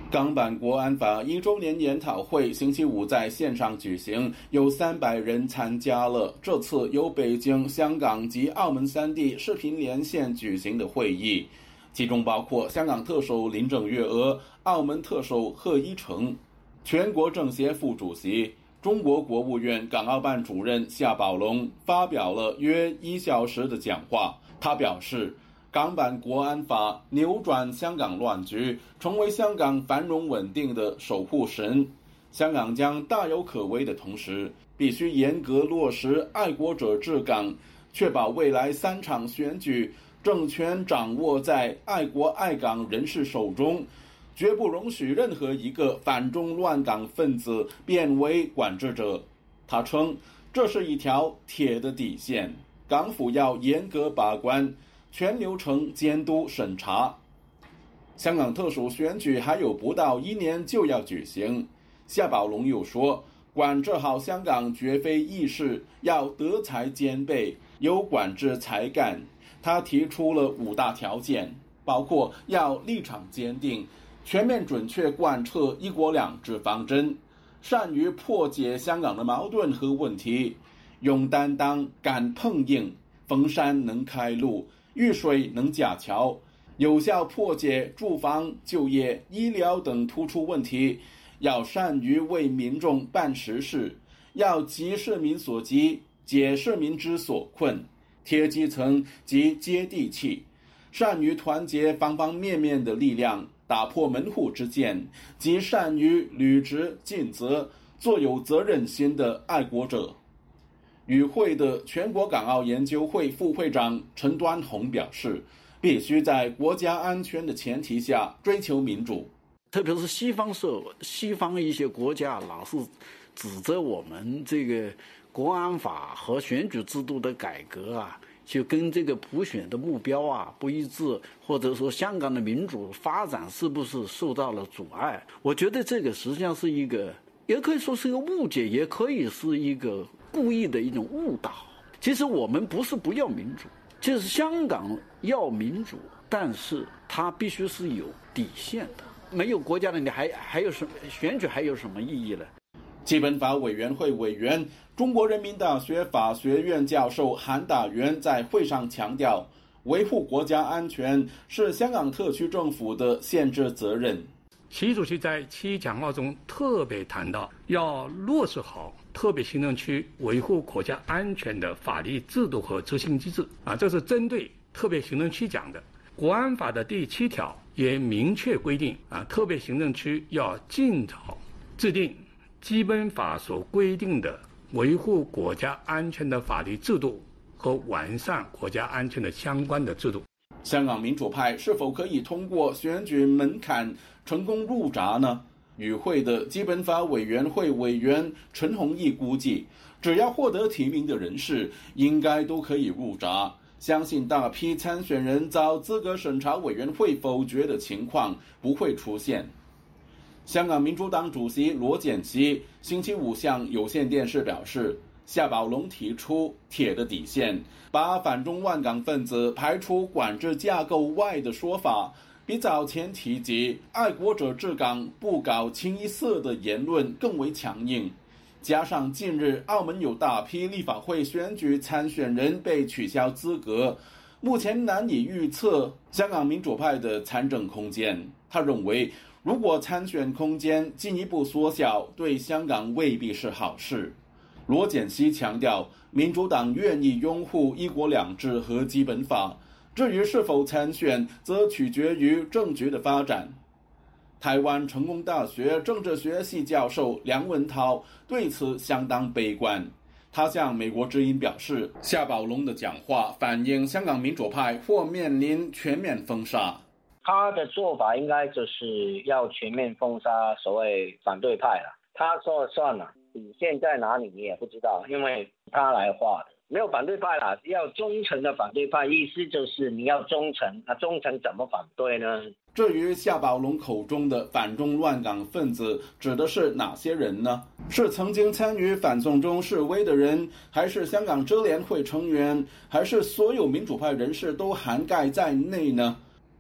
港版国安法1周年研讨会星期五在线上举行，有300人参加了这次由北京、香港及澳门3地视频连线举行的会议，其中包括香港特首林郑月娥、澳门特首贺一诚、全国政协副主席、中国国务院港澳办主任夏宝龙发表了约1小时的讲话。他表示，港版国安法扭转香港乱局，成为香港繁荣稳定的守护神。香港将大有可为的同时，必须严格落实爱国者治港，确保未来3场选举政权掌握在爱国爱港人士手中，绝不容许任何一个反中乱港分子变为管制者。他称，这是一条铁的底线，港府要严格把关，全流程监督审查。香港特首选举还有不到1年就要举行，夏宝龙又说，管制好香港绝非易事，要德才兼备，有管制才干。他提出了5大条件，包括要立场坚定，全面准确贯彻一国两制方针，善于破解香港的矛盾和问题，勇担当，敢碰硬，逢山能开路，遇水能架桥，有效破解住房、就业、医疗等突出问题，要善于为民众办实事，要急市民所急，解市民之所困，贴基层及接地气，善于团结方方面面的力量，打破门户之见，及善于履职尽责，做有责任心的爱国者。与会的全国港澳研究会副会长陈端洪表示，必须在国家安全的前提下追求民主。 特别是西方一些国家老是指责我们这个国安法和选举制度的改革啊，就跟这个普选的目标啊不一致，或者说香港的民主发展是不是受到了阻碍。我觉得这个实际上是一个，也可以说是一个误解，也可以是一个故意的一种误导。其实我们不是不要民主，就是香港要民主，但是它必须是有底线的。没有国家的，你还有什么选举还有什么意义呢？ 基本法委员会委员、中国人民大学法学院教授韩大元在会上强调，维护国家安全是香港特区政府的宪制责任。 习主席在其讲话中特别谈到，要落实好特别行政区维护国家安全的法律制度和执行机制这是针对特别行政区讲的。国安法的第7条也明确规定特别行政区要尽早制定基本法所规定的维护国家安全的法律制度和完善国家安全的相关的制度。 香港民主派是否可以通过选举门槛成功入闸呢？与会的基本法委员会委员陈弘毅估计，只要获得提名的人士，应该都可以入闸。相信大批参选人遭资格审查委员会否决的情况不会出现。香港民主党主席罗健熙星期五向有线电视表示，夏宝龙提出铁的底线，把反中乱港分子排除管制架构外的说法，比早前提及爱国者治港不搞清一色的言论更为强硬。加上近日澳门有大批立法会选举参选人被取消资格，目前难以预测香港民主派的参政空间。他认为，如果参选空间进一步缩小，对香港未必是好事。罗健熙强调，民主党愿意拥护一国两制和基本法，至于是否参选，则取决于政局的发展。台湾成功大学政治学系教授梁文涛对此相当悲观。他向美国之音表示，夏宝龙的讲话反映香港民主派或面临全面封杀。 他的做法应该就是要全面封杀所谓反对派了。他说了算了，底线在哪里你也不知道，因为他来画的。没有反对派啦，要忠诚的反对派，意思就是你要忠诚。那忠诚怎么反对呢？ 至于夏宝龙口中的反中乱港分子指的是哪些人呢？是曾经参与反送中示威的人，还是香港支联会成员，还是所有民主派人士都涵盖在内呢？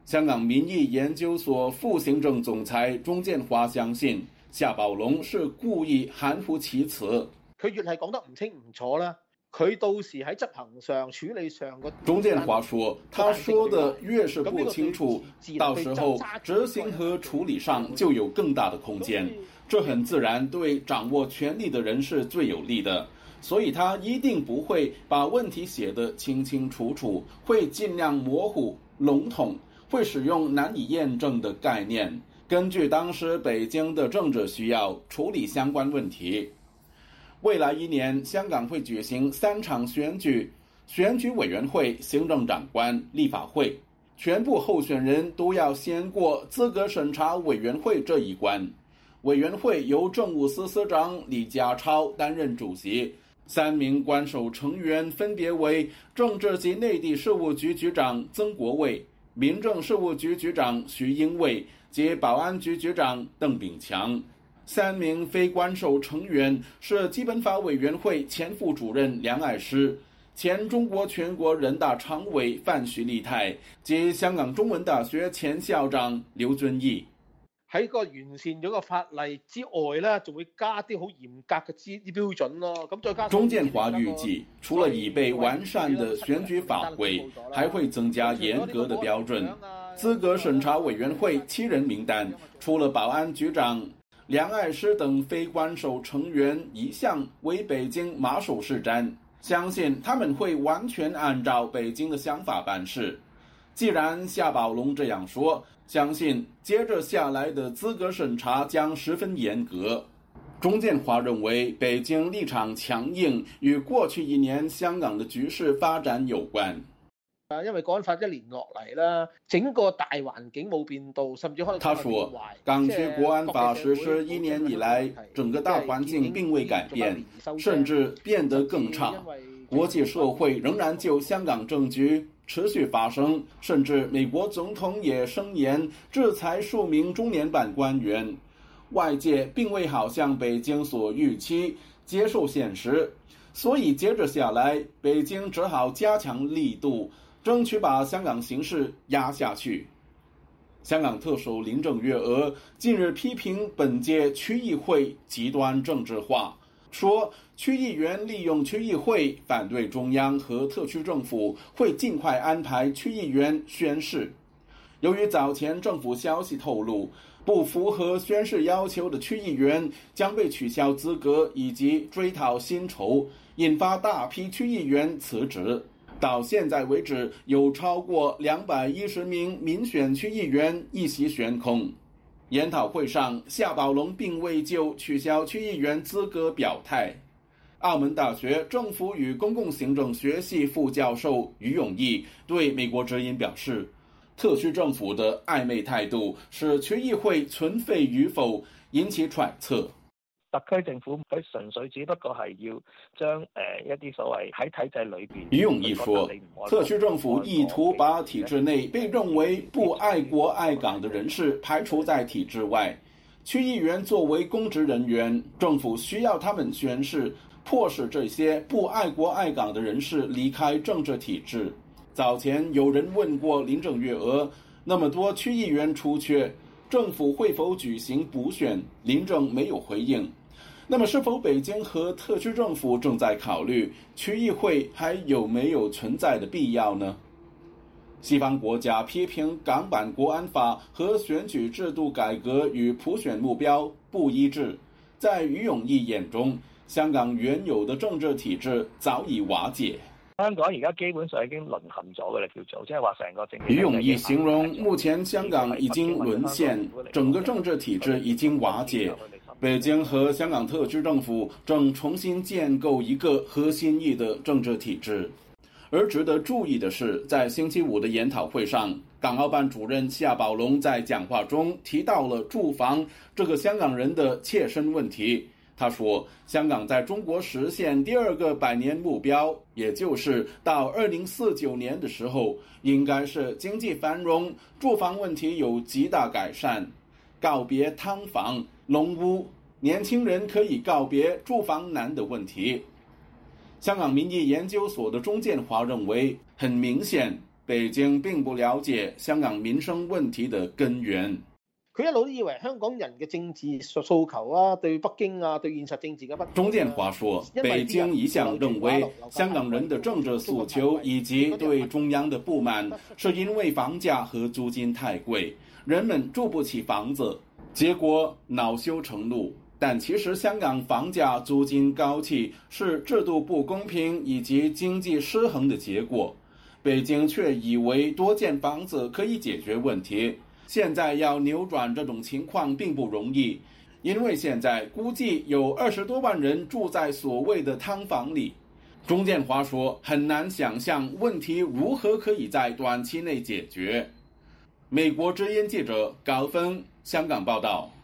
香港民意研究所副行政總裁鍾建華相信夏寶龍是故意含糊其辭。 佢越係講得唔清唔楚啦，佢到時喺執行上處理上個。 鍾建華說，他說的越是不清楚，到時候執行和處理上就有更大的空間，這很自然對掌握權力的人是最有利的。所以他一定不會把問題寫得清清楚楚，會盡量模糊籠統，會使用難以驗證的概念，根據當時北京的政治需要處理相關問題。未來1年，香港會舉行3場選舉，選舉委員會、行政長官、立法會，全部候選人都要先過資格審查委員會這一關。委員會由政務司司長李家超擔任主席，3名官守成員分別為政治及內地事務局局長曾國衛、民政事務局局長徐英偉及保安局局長鄧炳強。3名非官守成員是基本法委員會前副主任梁愛詩、前中國全國人大常委范徐麗泰及香港中文大學前校長劉遵義。 喺個完善咗個法例之外咧，仲會加啲好嚴格嘅標準咯。咁再加上鍾建華預計，除了已被完善的選舉法規，還會增加嚴格的標準。資格審查委員會7人名單，除了保安局長梁愛詩等非官守成員一向為北京馬首是瞻，相信他們會完全按照北京的想法辦事。既然夏寶龍這樣說，相信接着下來的資格審查將十分嚴格。鍾建華認為，北京立場強硬與過去1年香港的局勢發展有關。 因為國安法1年落嚟啦，整個大環境冇變到，甚至可能。 他說，港區國安法實施1年以來，整個大環境並未改變，甚至變得更差。國際社會仍然就香港政局持續發生，甚至美國總統也聲言制裁數名中聯辦官員。外界並未好像北京所預期接受現實，所以接着下來，北京只好加強力度，爭取把香港形勢壓下去。香港特首林鄭月娥近日批評本屆區議會極端政治化，說區議員利用區議會反對中央和特區政府，會盡快安排區議員宣誓。由於早前政府消息透露，不符合宣誓要求的區議員將被取消資格以及追討薪酬，引發大批區議員辭職。到現在為止，有超過210名民選區議員一席懸空。研討會上，夏寶龍並未就取消區議員資格表態。澳門大學政府與公共行政學系副教授余永義對美國之音表示，特區政府的曖昧態度使區議會存廢與否引起揣測。 特區政府佢純粹只不過係要將一啲所謂喺體制裏邊。 余永義說，特區政府意圖把體制內被認為不愛國愛港的人士排除在體制外。區議員作為公職人員，政府需要他們宣誓，迫使這些不愛國愛港的人士離開政治體制。早前有人問過林鄭月娥，那麼多區議員出缺，政府會否舉行補選？林鄭沒有回應。那麼是否北京和特區政府正在考慮區議會還有沒有存在的必要呢？西方國家批評港版國安法和選舉制度改革與普選目標不一致。在余永義眼中，香港原有的政治體制早已瓦解。 香港而家基本上已經淪陷咗嘅啦，叫做即係話成個政。 余永義形容，目前香港已經淪陷，整個政治體制已經瓦解。北京和香港特區政府正重新建構一個合心意的政治體制。而值得注意的是，在星期五的研討會上，港澳辦主任夏寶龍在講話中提到了住房這個香港人的切身問題。他說，香港在中國實現第2個100年目標，也就是到2049年的時候，應該是經濟繁榮，住房問題有極大改善，告別劏房、籠屋，年輕人可以告別住房難的問題。香港民意研究所的鍾建華認為，很明顯， 北京并不了解香港民生问題的根源。 佢一路都以為香港人嘅政治訴求啊，對北京啊，對現實政治嘅不滿。 鍾建華說，北京一向認為香港人的政治訴求以及對中央的不滿，是因為房價和租金太貴，人們住不起房子，結果惱羞成怒。但其實香港房價租金高企是制度不公平以及經濟失衡的結果，北京卻以為多建房子可以解決問題。現在要扭轉這種情況並不容易，因為現在估計有20多萬人住在所謂的劏房裡。鍾建華說，很難想象問題如何可以在短期內解決。美國之音記者高峰香港報道。